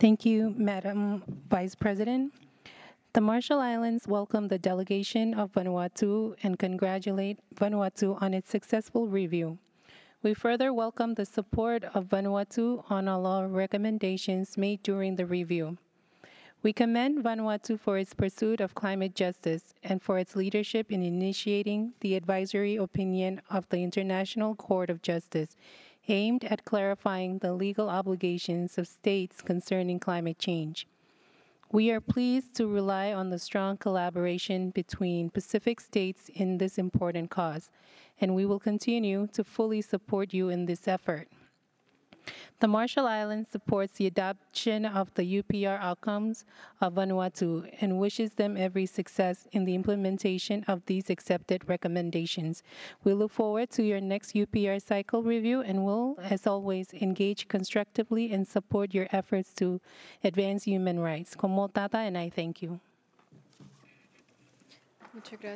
Thank you, Madam Vice President. The Marshall Islands welcome the delegation of Vanuatu and congratulate Vanuatu on its successful review. We further welcome the support of Vanuatu on all our recommendations made during the review. We commend Vanuatu for its pursuit of climate justice and for its leadership in initiating the advisory opinion of the International Court of Justice aimed at clarifying the legal obligations of states concerning climate change. We are pleased to rely on the strong collaboration between Pacific states in this important cause, and we will continue to fully support you in this effort. The Marshall Islands supports the adoption of the UPR outcomes of Vanuatu and wishes them every success in the implementation of these accepted recommendations. We look forward to your next UPR cycle review and will, as always, engage constructively and support your efforts to advance human rights. Como Tata, and I thank you.